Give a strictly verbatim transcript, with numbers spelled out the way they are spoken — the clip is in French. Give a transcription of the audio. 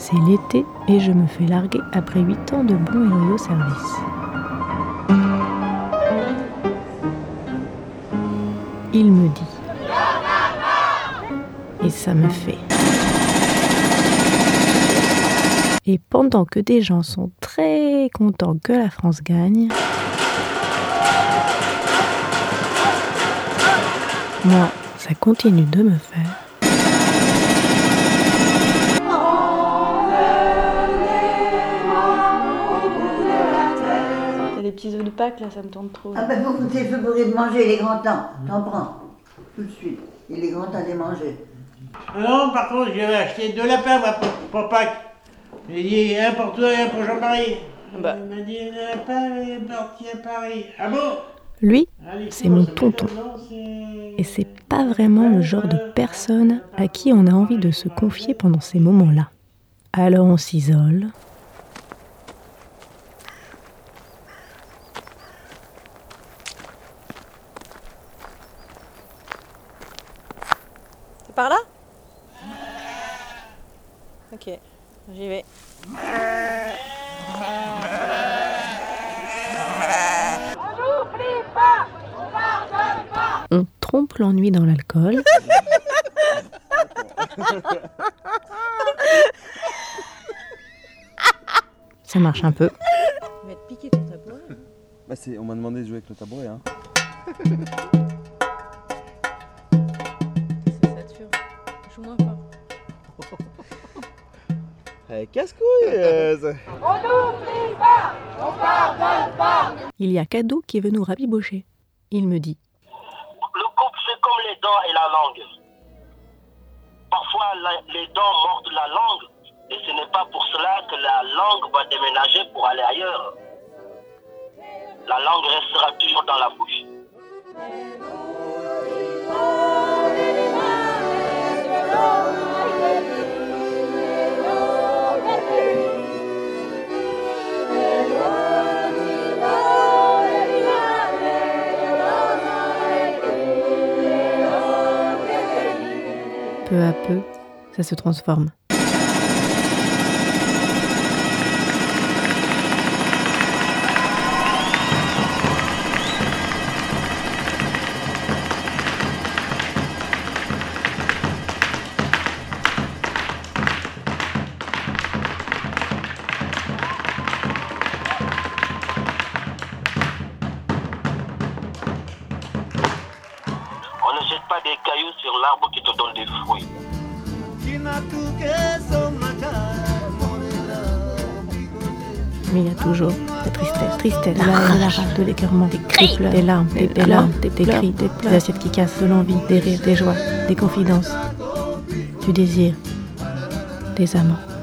C'est l'été et je me fais larguer après huit ans de bon et loyaux service. Il me dit. Et ça me fait. Et pendant que des gens sont très contents que la France gagne, moi, ça continue de me faire. Les petits œufs de Pâques, là, ça me tente trop. Ah ben, faut que t'es fait pour de manger, il est grand temps. T'en prends, tout de suite. Il est grand temps de les manger. Non, par contre, j'avais acheté deux lapins, moi, pour, pour Pâques. J'ai dit, un pour toi et un pour Jean-Marie. Bah. Il m'a dit, le lapin est parti à Paris. Ah bon? Lui, Allez, c'est mon tonton. Et c'est pas vraiment le genre de personne à qui on a envie de se confier pendant ces moments-là. Alors on s'isole. C'est par là? Ok, j'y vais. On trompe l'ennui dans l'alcool. Ça marche un peu. Tu vas te piquer ton tabouret. Bah c'est, on m'a demandé de jouer avec le tabouret, hein. C'est Saturne. Joue moins fort. Eh, casse-couille euh, Il y a Cadeau qui veut nous rabibocher. Il me dit. Le couple, c'est comme les dents et la langue. Parfois, la, les dents mordent la langue, et ce n'est pas pour cela que la langue va déménager pour aller ailleurs. La langue restera toujours dans la bouche. Peu à peu, ça se transforme. On ne jette pas des cailloux sur l'arbre qui te donne des fruits. Mais il y a toujours la tristesse, tristesse, la rage, la rage, de l'écœurement, des cris, des pleurs, des larmes, des, des larmes, des, des cris, des pleurs, des assiettes qui cassent, de l'envie, des rires, des joies, des confidences, du désir, des amants.